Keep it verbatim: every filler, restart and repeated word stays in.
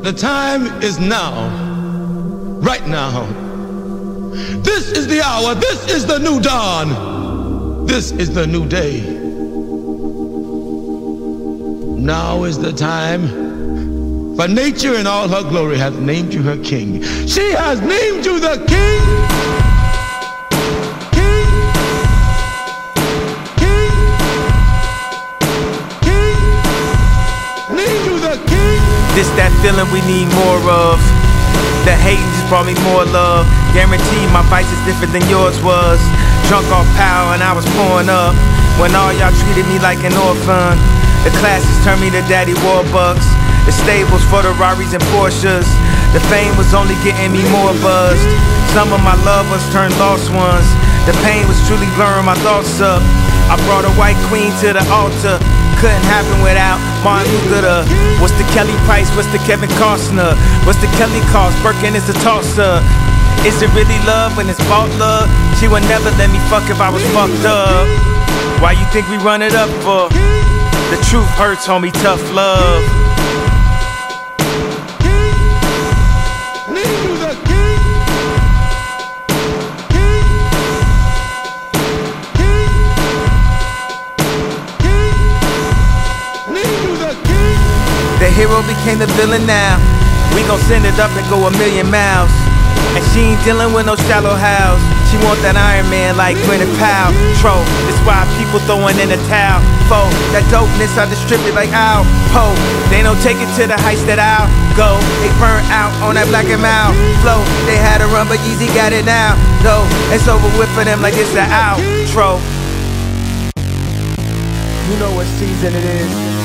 The time is now, right now. This is the hour, this is the new dawn, this is the new day. Now is the time, for nature in all her glory hath named you her king. She has named you the king. King. King. King. Named you the king. This that feeling we need more of. The hating just brought me more love. Guaranteed my vice is different than yours was. Drunk off power and I was pouring up, when all y'all treated me like an orphan. The classes turned me to Daddy Warbucks, the stables for the Rarries and Porsches. The fame was only getting me more buzzed. Some of my loved ones turned lost ones. The pain was truly blurring my thoughts up. I brought a white queen to the altar. Couldn't happen without Martin Luther. What's the Kelly Price? What's the Kevin Costner? What's the Kelly cost? Birkin is a tosser. Is it really love when it's bought love? She would never let me fuck if I was fucked up. Why you think we run it up for? The truth hurts, homie, tough love. The hero became the villain now. We gon' send it up and go a million miles. And she ain't dealing with no shallow house. She want that Iron Man like Gwyneth Paltrow. That's why people throwing in the towel. Fo, that dopeness I distribute like Al Poe. They don't take it to the heights that I'll go. They burn out on that black and mild flow. They had to run but Yeezy got it now. Though it's over with for them like it's the outro. You know what season it is.